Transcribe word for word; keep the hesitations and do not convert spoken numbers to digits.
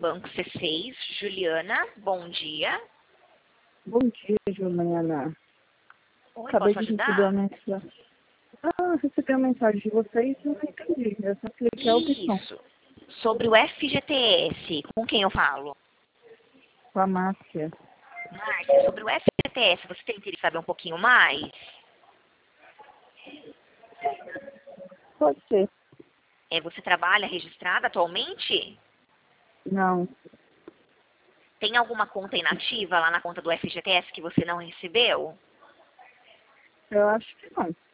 banco C seis. Juliana, bom dia. Bom dia, Juliana. Oi, Acabei posso de receber a ajudar? mensagem. Ah, recebi a mensagem de vocês e não entendi. Eu só cliquei a opção. Isso. Sobre o F G T S, com quem eu falo? Com a Márcia. Márcia, sobre o F G T S, você tem interesse em saber um pouquinho mais? Pode ser. É, você trabalha registrada atualmente? Não, Tem alguma conta inativa lá na conta do F G T S que você não recebeu? eu acho que não.